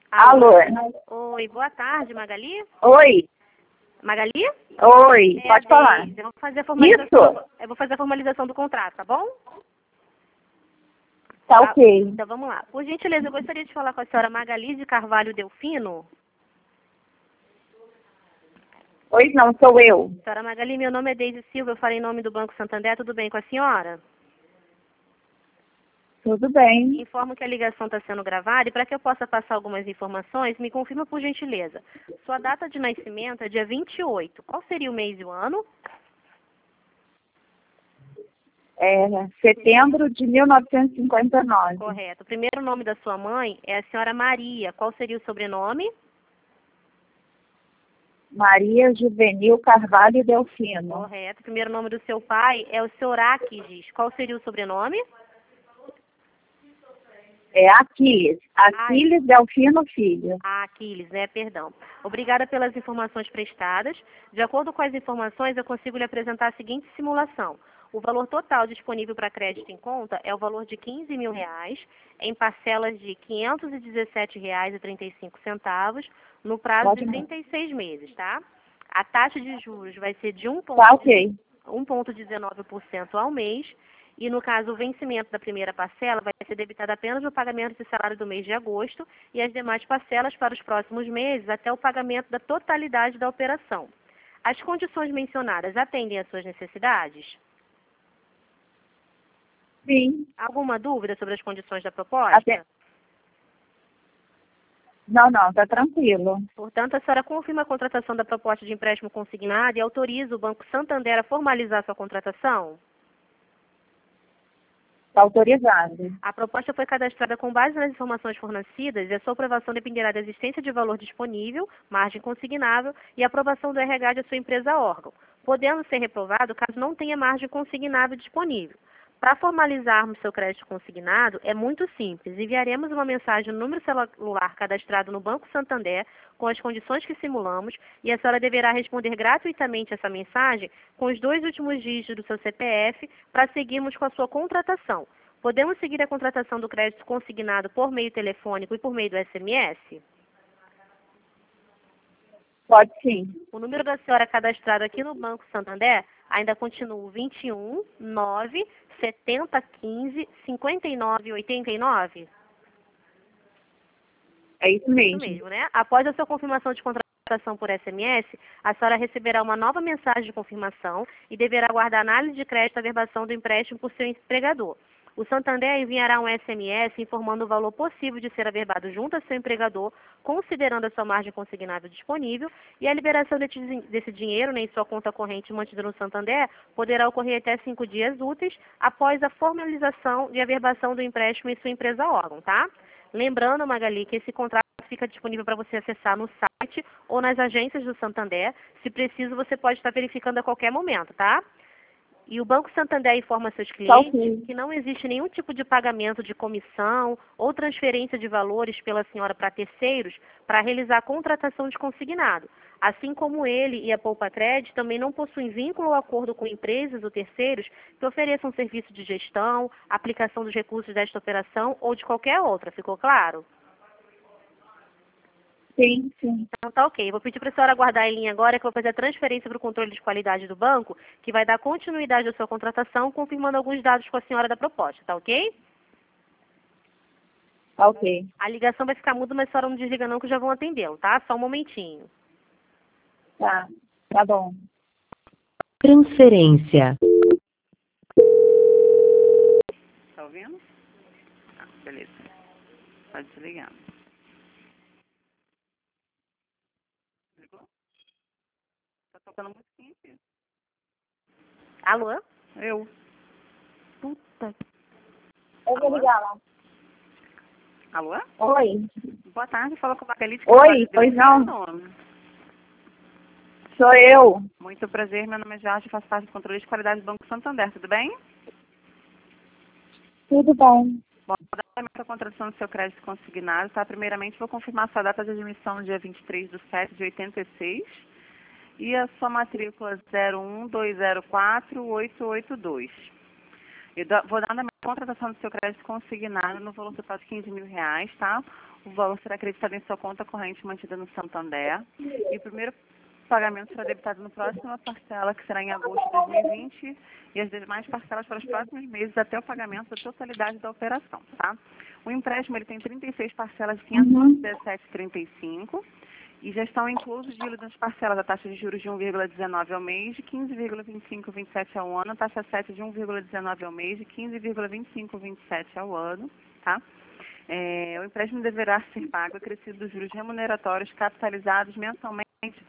Alô? Oi, boa tarde, Magali? Oi? Magali? Oi, pode falar. Eu vou fazer a formalização, Isso? eu vou fazer a formalização do contrato, tá bom? Tá ok. Então vamos lá. Por gentileza, eu gostaria de falar com a senhora Magali de Carvalho Delfino. Oi, não, sou eu. Senhora Magali, meu nome é Deise Silva, eu falo em nome do Banco Santander, tudo bem com a senhora? Tudo bem. Informo que a ligação está sendo gravada e para que eu possa passar algumas informações, me confirma por gentileza. Sua data de nascimento é dia 28. Qual seria o mês e o ano? Setembro de 1959. Correto. O primeiro nome da sua mãe é a senhora Maria. Qual seria o sobrenome? Maria Juvenil Carvalho Delfino. Correto. O primeiro nome do seu pai é o senhor Aquiles. Qual seria o sobrenome? É Aquiles. Aquiles Delfino Filho. Aquiles, né? Perdão. Obrigada pelas informações prestadas. De acordo com as informações, eu consigo lhe apresentar a seguinte simulação. O valor total disponível para crédito em conta é o valor de R$ 15.000, em parcelas de R$ 517,35, no prazo de 36 meses, tá? A taxa de juros vai ser de Tá ok. 1,19% ao mês. E, no caso, o vencimento da primeira parcela vai ser debitado apenas no pagamento de salário do mês de agosto e as demais parcelas para os próximos meses até o pagamento da totalidade da operação. As condições mencionadas atendem às suas necessidades? Sim. Alguma dúvida sobre as condições da proposta? Não, tá tranquilo. Portanto, a senhora confirma a contratação da proposta de empréstimo consignado e autoriza o Banco Santander a formalizar sua contratação? Tá autorizado. A proposta foi cadastrada com base nas informações fornecidas e a sua aprovação dependerá da existência de valor disponível, margem consignável e aprovação do RH de sua empresa órgão, podendo ser reprovado caso não tenha margem consignável disponível. Para formalizarmos seu crédito consignado, é muito simples. Enviaremos uma mensagem no número celular cadastrado no Banco Santander com as condições que simulamos e a senhora deverá responder gratuitamente essa mensagem com os 2 últimos dígitos do seu CPF para seguirmos com a sua contratação. Podemos seguir a contratação do crédito consignado por meio telefônico e por meio do SMS? Pode sim. O número da senhora cadastrado aqui no Banco Santander ainda continua o 21 9 70 15 59 89? É isso mesmo. Isso mesmo, né? Após a sua confirmação de contratação por SMS, a senhora receberá uma nova mensagem de confirmação e deverá aguardar análise de crédito e averbação do empréstimo por seu empregador. O Santander enviará um SMS informando o valor possível de ser averbado junto a seu empregador, considerando a sua margem consignável disponível, e a liberação desse dinheiro, né, em sua conta corrente mantida no Santander poderá ocorrer até 5 dias úteis após a formalização e averbação do empréstimo em sua empresa órgão, tá? Lembrando, Magali, que esse contrato fica disponível para você acessar no site ou nas agências do Santander. Se preciso, você pode estar verificando a qualquer momento, tá? E o Banco Santander informa seus clientes que não existe nenhum tipo de pagamento de comissão ou transferência de valores pela senhora para terceiros para realizar a contratação de consignado. Assim como ele e a Poupa Crédito também não possuem vínculo ou acordo com empresas ou terceiros que ofereçam serviço de gestão, aplicação dos recursos desta operação ou de qualquer outra. Ficou claro? Sim. Então tá ok. Vou pedir para a senhora aguardar em linha agora que eu vou fazer a transferência para o controle de qualidade do banco, que vai dar continuidade à sua contratação, confirmando alguns dados com a senhora da proposta, tá ok? Tá ok. A ligação vai ficar muda, mas a senhora não desliga não que já vão atendê-lo, tá? Só um momentinho. Tá bom. Transferência. Tá ouvindo? Beleza. Pode desligar. Ligou? Tá tocando musiquinha aqui. Alô? Eu. Puta. Eu vou ligar lá. Alô? Oi. Boa tarde, fala com a Magali. Oi, pois não. Sou eu. Muito prazer, meu nome é Jorge, faço parte do controle de qualidade do Banco Santander, tudo bem? Tudo bom. Bom, vou dar a contratação do seu crédito consignado, tá? Primeiramente, vou confirmar sua data de admissão no dia 23/7/86 e a sua matrícula 01204-882. Vou dar a contratação do seu crédito consignado no valor total de R$ 15.000, tá? o valor será acreditado em sua conta corrente mantida no Santander e o primeiro pagamento será debitado na próxima parcela, que será em agosto de 2020, e as demais parcelas para os próximos meses até o pagamento da totalidade da operação, tá? O empréstimo ele tem 36 parcelas de R$ 517,35 e já estão inclusos de nas parcelas a taxa de juros de 1,19 ao mês, de 15,2527 ao ano, a taxa 7 de 1,19 ao mês, de 15,2527 ao ano, tá? O empréstimo deverá ser pago acrescido dos juros remuneratórios capitalizados mensalmente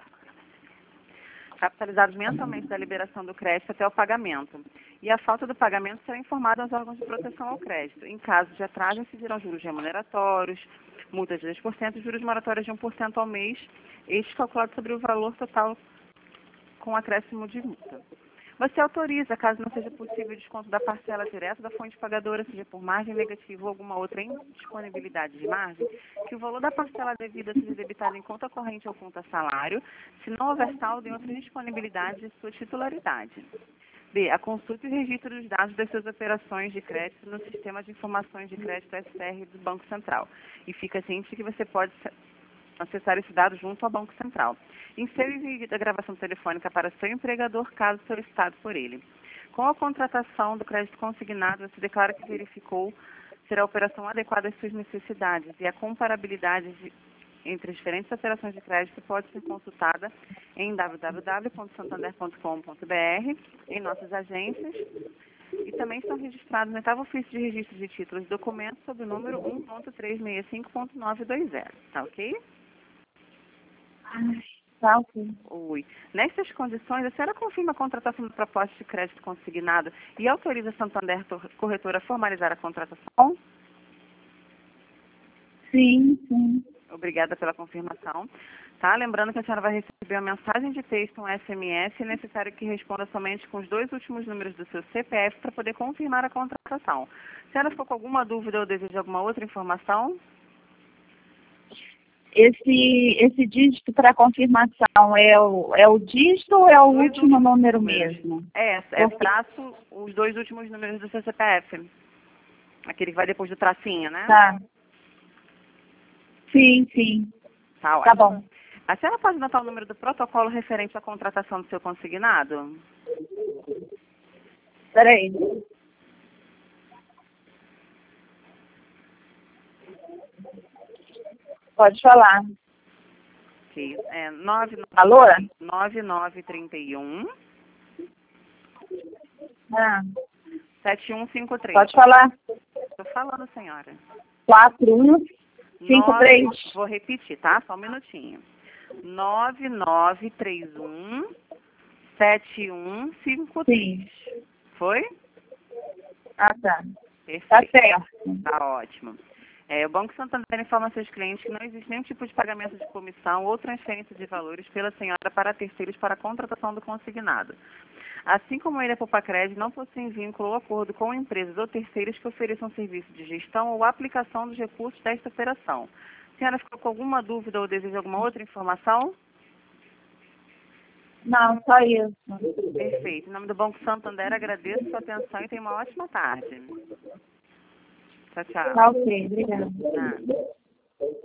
da liberação do crédito até o pagamento. E a falta do pagamento será informada aos órgãos de proteção ao crédito. Em caso de atraso, incidirão juros remuneratórios, multas de 10% e juros moratórios de 1% ao mês, este calculado sobre o valor total com acréscimo de multa. Você autoriza, caso não seja possível o desconto da parcela direta da fonte pagadora, seja por margem negativa ou alguma outra indisponibilidade de margem, que o valor da parcela devida seja debitado em conta corrente ou conta salário, se não houver saldo em outra disponibilidade de sua titularidade. B. A consulta e registro dos dados das suas operações de crédito no Sistema de Informações de Crédito SR do Banco Central. E fica ciente que você pode acessar esse dado junto ao Banco Central. Insira o envio da gravação telefônica para seu empregador, caso solicitado por ele. Com a contratação do crédito consignado, você declara que verificou ser a operação adequada às suas necessidades e a comparabilidade entre as diferentes operações de crédito pode ser consultada em www.santander.com.br, em nossas agências, e também estão registrados no oitavo ofício de registro de títulos e documentos sob o número 1.365.920, tá ok? Tá, ok. Oi. Nessas condições, a senhora confirma a contratação do propósito de crédito consignado e autoriza a Santander Corretora a formalizar a contratação? Sim, sim. Obrigada pela confirmação. Tá? Lembrando que a senhora vai receber uma mensagem de texto, um SMS, e é necessário que responda somente com os 2 últimos números do seu CPF para poder confirmar a contratação. Se a senhora ficou com alguma dúvida ou deseja alguma outra informação? Esse dígito para confirmação é o dígito ou é o último número mesmo? Traço os 2 últimos números do seu CPF. Aquele que vai depois do tracinho, né? Tá. Sim, sim. Tá bom. A senhora pode anotar o número do protocolo referente à contratação do seu consignado? Espera aí. Pode falar. Ok. Alô? 9931 7153. Pode falar. Estou falando, senhora. 4153. Vou repetir, tá? Só um minutinho. 9931 7153. Sim. Foi? Ah, tá. Perfeito. Tá certo. Tá ótimo. O Banco Santander informa seus clientes que não existe nenhum tipo de pagamento de comissão ou transferência de valores pela senhora para terceiros para a contratação do consignado. Assim como ele, a Popacred não possui vínculo ou acordo com empresas ou terceiros que ofereçam serviço de gestão ou aplicação dos recursos desta operação. A senhora ficou com alguma dúvida ou deseja alguma outra informação? Não, só isso. Perfeito. Em nome do Banco Santander, agradeço a sua atenção e tenha uma ótima tarde. Tchau, tchau. Tá ok, obrigada. Nada.